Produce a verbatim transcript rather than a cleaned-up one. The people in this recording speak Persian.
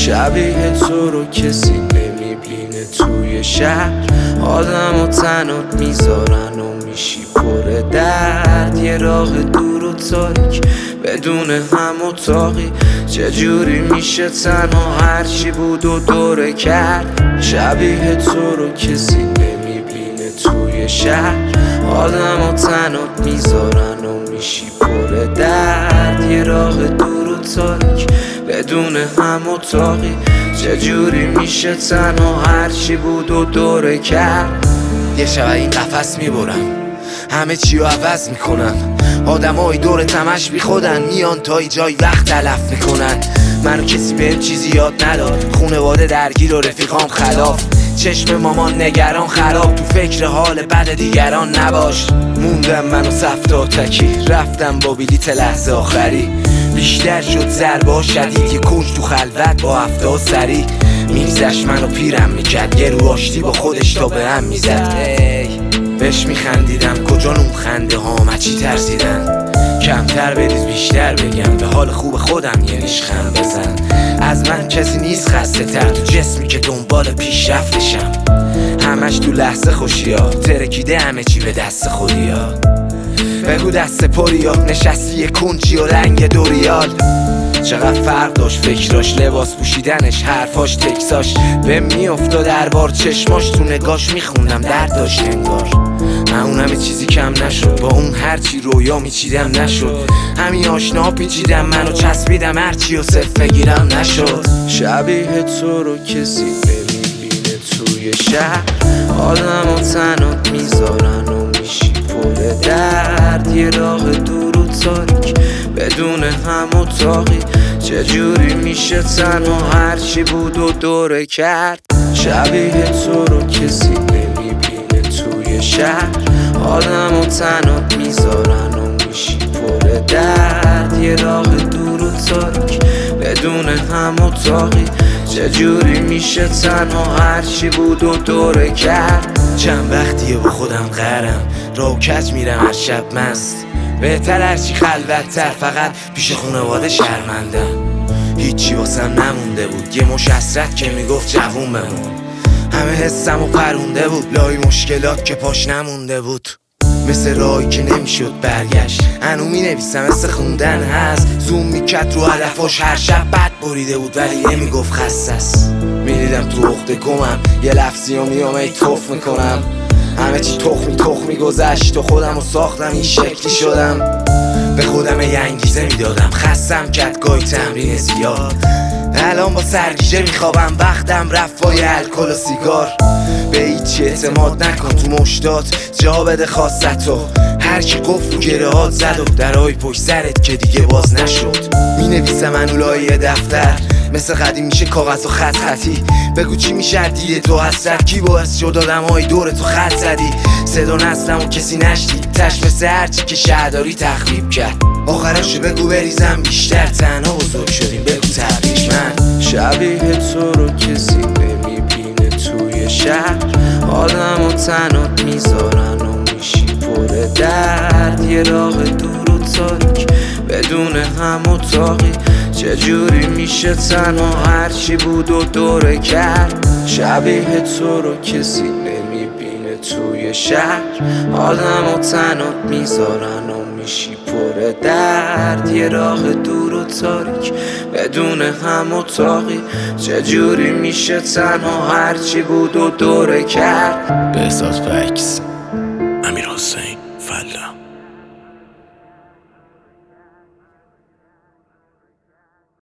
شبیه تو رو کسی نمیبینه توی شهر. آدم و تنات میذارن و میشی پر درد. یه راه دور و تاریک بدون هم اتاقی، چجوری میشه تنها هرچی بود و دوره کرد. شبیه تو رو کسی نمیبینه توی شهر. آدم و تنات میذارن و میشی پر درد. یه راه دور و تاریک بدون هم اتاقی، چجوری میشه تنها هرچی بود و دوره کرد. یه شب این قفس میبرم، همه چی رو عوض میکنم. آدم های دور تمش بی خودن، میان تا ای جای وقت تلف میکنن. منو کسی بهم چیزی یاد نداد، خونواده درگیر و رفیقام خلاف. چشم مامان نگران خراب، تو فکر حال بد دیگران نباش. موندم منو سفتا تکی، رفتم با بلیت لحظه آخری. بیشتر شد ضربه شدید، یه کنج تو خلوت با هفته سری. میزش منو پیرم میکرد، یه رو آشتی با خودش تا به هم میزد. بهش میخندیدم، کجا اون خنده ها چی ترسیدن. کمتر بریز بیشتر بگم، به حال خوب خودم یه ریشخند بزن. از من کسی نیست خسته تر تو جسمی که دنبال پیشرفتشم. همش تو لحظه خوشیا، ترکیده همه چی به دست خودیا. بگو دست پریا، نشستی یه کنچی و رنگ دوریال. چقدر فرق داشت فکراش، لباس پوشیدنش، حرفاش، تکساش. به میافتاد دربار چشماش، تو نگاش میخوندم درد داشت انگار. من اون همه چیزی کم نشد، با اون هرچی رویا میچیدم نشد. همین آشنا پیچیدم منو چسبیدم، هرچی و صرف بگیرم نشد. شبیه تو رو کسی نمیبینه توی شهر. آدم و تنات میذارن و میشی پر درد. یه راه دور و تاریک بدون هم اتاقی، چجوری میشه تنها هرچی بود و دوره کرد. شبیه تو رو کسی نمیبینه توی شهر. آدم و تنات میذارن و میشی پر درد. یه راه دور و تاریک بدون هم اتاقی، چجوری میشه تنها هرچی بود و دوره کرد. چند وقتیه با خودم قهرم، راه کج میرم هر شب مست. بهتر هرچی خلوت‌تر، فقط پیش خونواده شرمندم. هیچی واسم نمونده بود، یه مش حسرت که میگفت جوون بمون. همه حسم و پرونده بود، لای مشکلات که پاش نمونده بود. مثل راهی که نمیشد برگشت، هنو می نویسم مثل خوندن هست. زوم میکرد رو هدفاش، هر شب بد بریده بود ولی نمیگفت خستست. میدیدم تو عقده گمم، یه لفظی و میام ای توف میکنم. همه چی تخمی تخمی گذشت و خودم رو ساختم این شکلی شدم. به خودم یه انگیزه میدادم، خستم کرد گاهی تمرین زیاد. الان با سرگیجه میخوابم، وقتم رفت با یه الکل و سیگار. به هیچی اعتماد نکن، تو مشتات جا بده خواستتو. هر کی قفل و گرهات زد و درهای پشت سرت که دیگه باز نشد. می نویسم انولای دفتر، مثل قدیم میشه کاغذ و خط خطی. بگو چی میشه دید تو حسرت، کی باعث شد آدم های دور تو خط زدی. صدا نستم و کسی نشدید، تش مثل هرچی که شهرداری تخریب کرد. آخرشو بگو بریزم بیشتر، تنها بزرگ شدیم بگو تبریک من. شبیه تو رو کسی نمیبینه توی شهر. آدم و تنات میذارن و میشی پر درد. یه راه دور و تاریک بدون هم اتاقی، چجوری میشه تنها هرچی بود و دوره کرد. شبیه تو رو کسی نمیبینه توی شهر. آدم و تنات میذارن و میشی پر درد. یه راه دور و تاریک بدون هم اتاقی، چجوری میشه تنها هرچی بود و دوره کرد. بهزاد فکس، امیر حسین فلا.